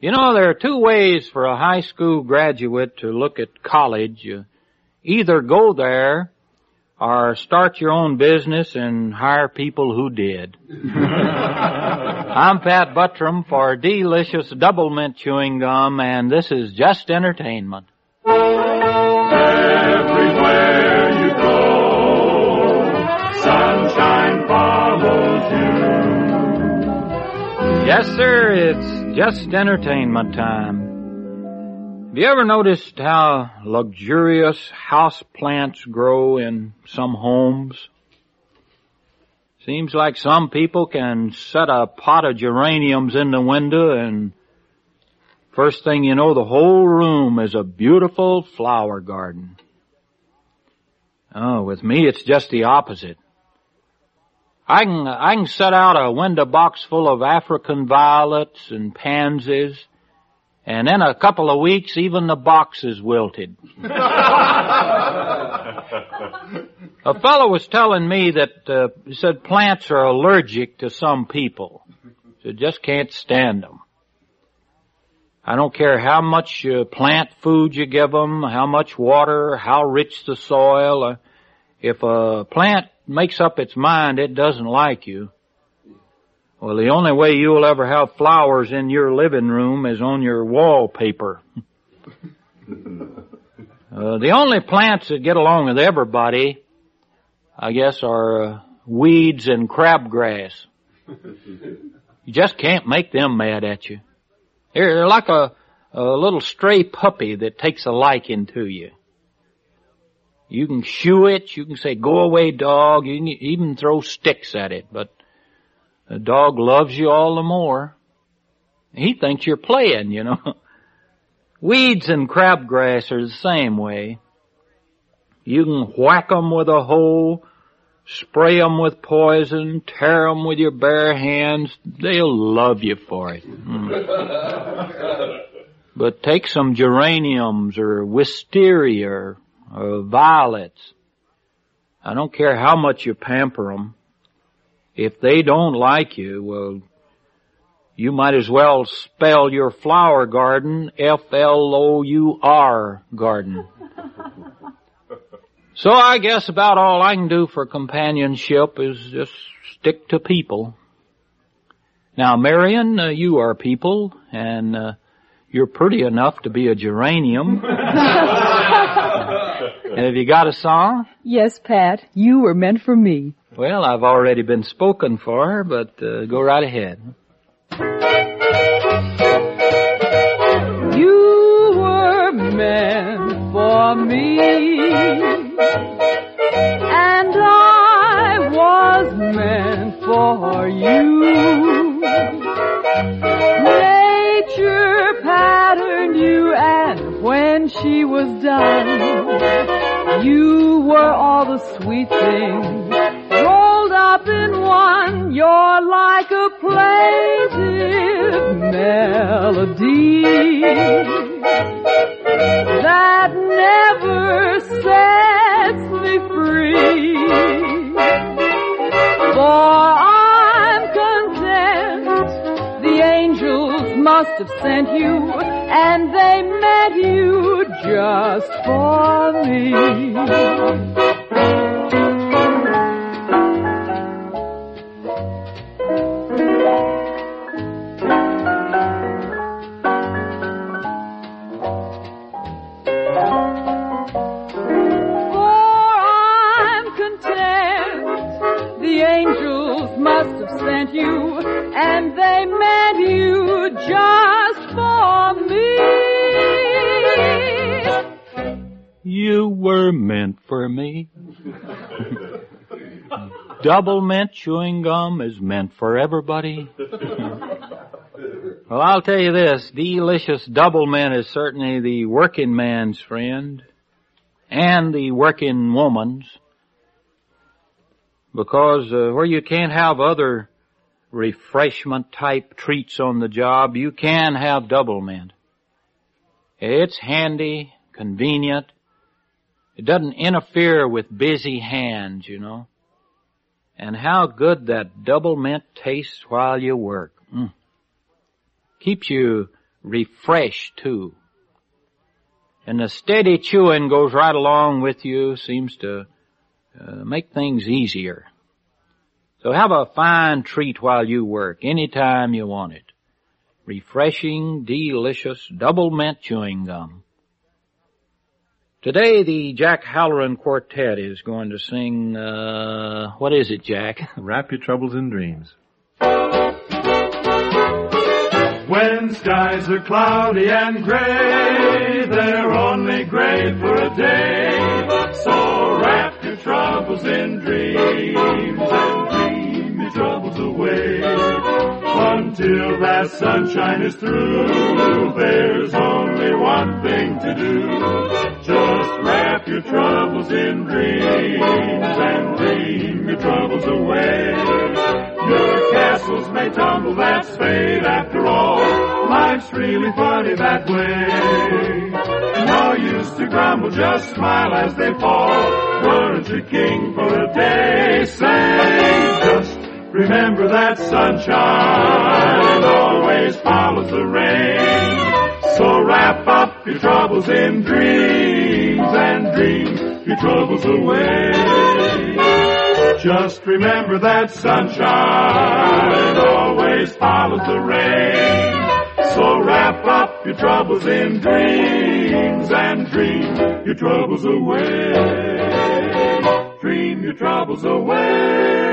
You know, there are two ways for a high school graduate to look at college. You either go there or start your own business and hire people who did. I'm Pat Buttram for Delicious Double Mint Chewing Gum, and this is Just Entertainment. Everywhere you go, sunshine follows you. Yes, sir, it's Just Entertainment time. Have you ever noticed how luxurious house plants grow in some homes? Seems like some people can set a pot of geraniums in the window and first thing you know, the whole room is a beautiful flower garden. Oh, with me, it's just the opposite. I can set out a window box full of African violets and pansies, and in a couple of weeks, even the box is wilted. A fellow was telling me that, he said plants are allergic to some people. So just can't stand them. I don't care how much plant food you give them, how much water, how rich the soil. If a plant makes up its mind it doesn't like you, well, the only way you'll ever have flowers in your living room is on your wallpaper. The only plants that get along with everybody, I guess, are weeds and crabgrass. You just can't make them mad at you. They're like a little stray puppy that takes a liking to you. You can shoo it, you can say, go away, dog, you can even throw sticks at it, but the dog loves you all the more. He thinks you're playing, you know. Weeds and crabgrass are the same way. You can whack them with a hoe, spray them with poison, tear them with your bare hands. They'll love you for it. But take some geraniums or wisteria or violets. I don't care how much you pamper them. If they don't like you, well, you might as well spell your flower garden Flour garden. So I guess about all I can do for companionship is just stick to people. Now, Marion, you are people, and you're pretty enough to be a geranium. And have you got a song? Yes, Pat. You were meant for me. Well, I've already been spoken for, but go right ahead. You were meant for me, and I was meant for you. Nature patterned you, and when she was done, you were all the sweet things rolled up in one. You're like a plaintive melody that never sets me free. For I'm content the angels must have sent you, and they meant you just for me. Sent you, and they meant you just for me. You were meant for me. Double mint chewing gum is meant for everybody. Well, I'll tell you this, delicious double mint is certainly the working man's friend and the working woman's. Because where you can't have other refreshment type treats on the job, you can have double mint. It's handy, convenient. It doesn't interfere with busy hands, you know. And how good that double mint tastes while you work. Keeps you refreshed too. And the steady chewing goes right along with you, seems to make things easier. So have a fine treat while you work, anytime you want it. Refreshing, delicious, double mint chewing gum. Today the Jack Halloran Quartet is going to sing, what is it, Jack? Wrap Your Troubles in Dreams. When skies are cloudy and gray, they're only gray for a day. So wrap your troubles in dreams and dream your troubles away. Until that sunshine is through, there's only one thing to do. Just wrap your troubles in dreams and dream your troubles away. Your castles may tumble, that's fate after all. Life's really funny that way. No use to grumble, just smile as they fall. Weren't you king for a day? Say, just remember that sunshine always follows the rain. So wrap up your troubles in dreams and dream your troubles away. Just remember that sunshine always follows the rain. So wrap up your troubles in dreams and dream your troubles away. Dream your troubles away.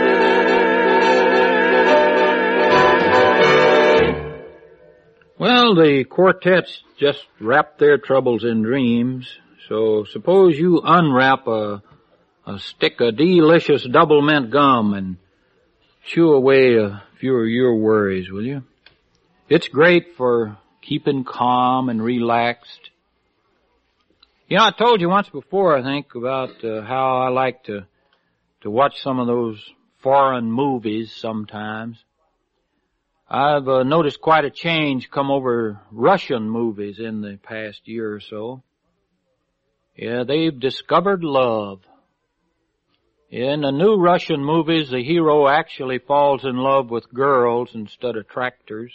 Well, the quartets just wrap their troubles in dreams, so suppose you unwrap a stick of delicious double mint gum and chew away a few of your worries, will you? It's great for keeping calm and relaxed. You know, I told you once before, I think, about how I like to watch some of those foreign movies sometimes. I've noticed quite a change come over Russian movies in the past year or so. Yeah, they've discovered love. In the new Russian movies, the hero actually falls in love with girls instead of tractors.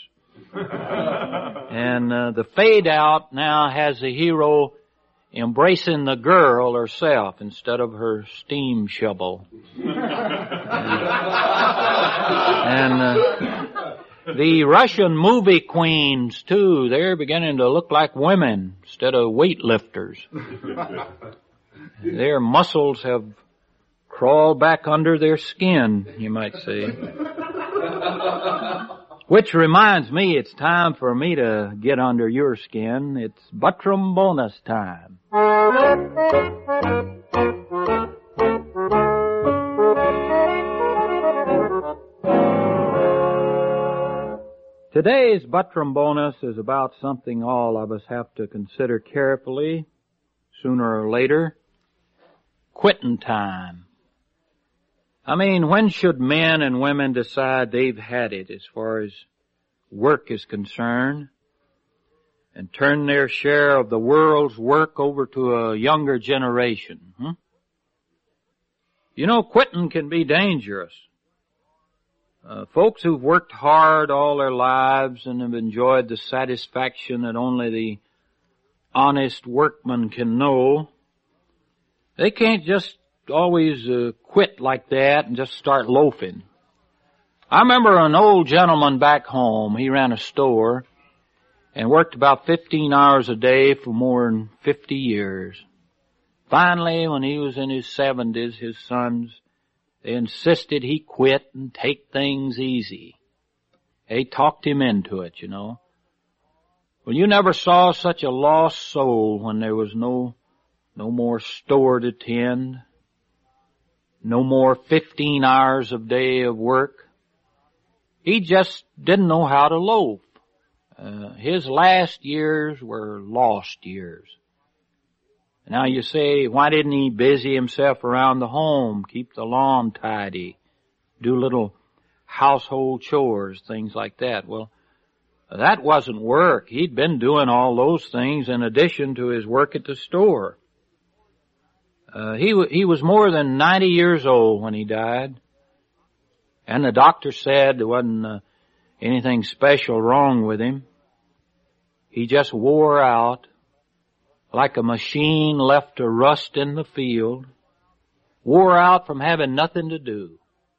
And the fade out now has the hero embracing the girl herself instead of her steam shovel. And the Russian movie queens, too, they're beginning to look like women instead of weightlifters. Their muscles have crawled back under their skin, you might say. Which reminds me, it's time for me to get under your skin. It's Buttram bonus time. Today's Buttram bonus is about something all of us have to consider carefully, sooner or later. Quitting time. I mean, when should men and women decide they've had it as far as work is concerned and turn their share of the world's work over to a younger generation? You know, quitting can be dangerous. Folks who've worked hard all their lives and have enjoyed the satisfaction that only the honest workman can know, they can't just always quit like that and just start loafing. I remember an old gentleman back home. He ran a store and worked about 15 hours a day for more than 50 years. Finally, when he was in his 70s, his sons, they insisted he quit and take things easy. They talked him into it, you know. Well, you never saw such a lost soul when there was no more store to tend. No more 15 hours a day of work. He just didn't know how to loaf. His last years were lost years. Now you say, why didn't he busy himself around the home, keep the lawn tidy, do little household chores, things like that? Well, that wasn't work. He'd been doing all those things in addition to his work at the store. He was more than 90 years old when he died. And the doctor said there wasn't anything special wrong with him. he just wore out like a machine left to rust in the field, wore out from having nothing to do.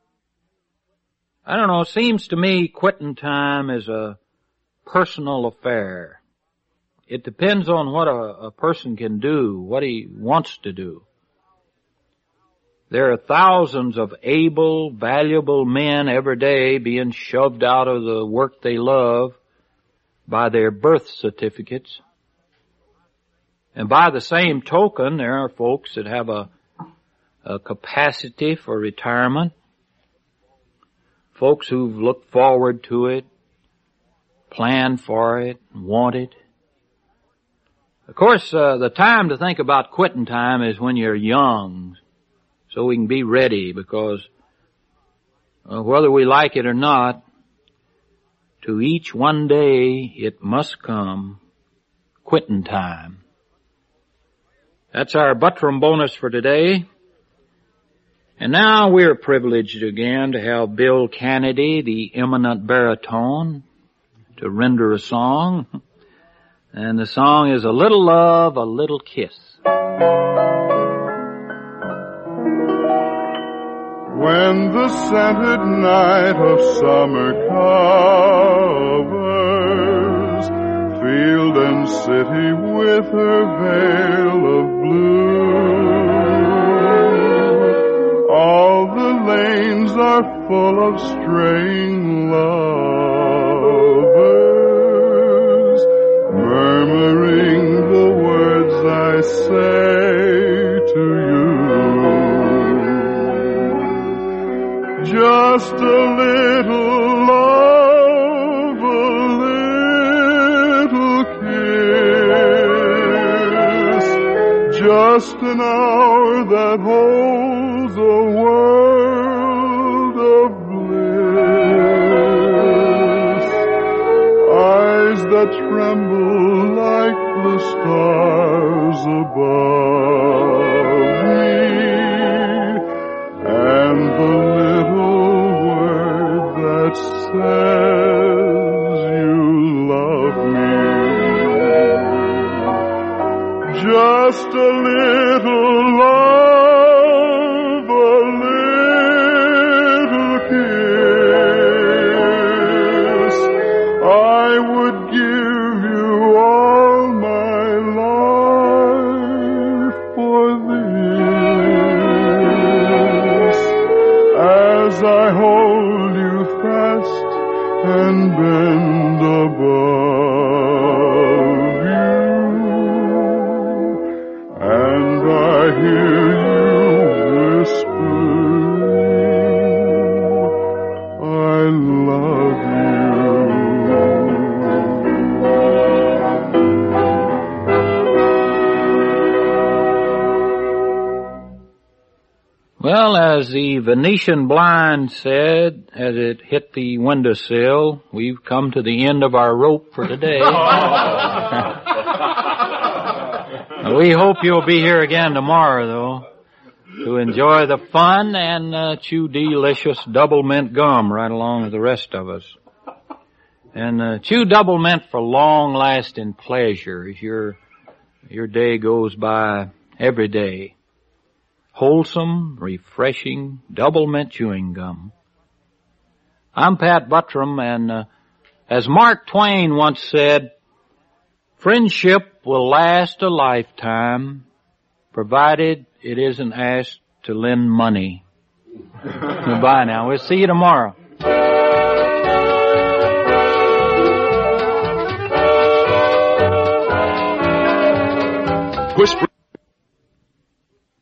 I don't know, it seems to me quitting time is a personal affair. It depends on what a person can do, what he wants to do. There are thousands of able, valuable men every day being shoved out of the work they love by their birth certificates. And by the same token, there are folks that have a capacity for retirement, folks who've looked forward to it, planned for it, want it. Of course, the time to think about quitting time is when you're young, so we can be ready, because whether we like it or not, to each one day it must come, quitting time. That's our Buttram bonus for today. And now we're privileged again to have Bill Kennedy, the eminent baritone, to render a song. And the song is A Little Love, A Little Kiss. When the scented night of summer covers field and city with her veil of blue, all the lanes are full of straying lovers, murmuring the words I say to you. Just a little love, a little kiss, just an hour that holds a world of bliss, eyes that tremble like the stars above me, and the says you love me. Just a little love, a little kiss. I would give you all my life for this, as I hold you fast and bend above you, and I hear you whispering, I love you. Well, as the Venetian blind said as it hit the windowsill, we've come to the end of our rope for today. We hope you'll be here again tomorrow, though, to enjoy the fun and chew delicious double mint gum right along with the rest of us. And chew double mint for long-lasting pleasure as your day goes by every day. Wholesome, refreshing, double mint chewing gum. I'm Pat Buttram, and as Mark Twain once said, friendship will last a lifetime, provided it isn't asked to lend money. Goodbye now. We'll see you tomorrow.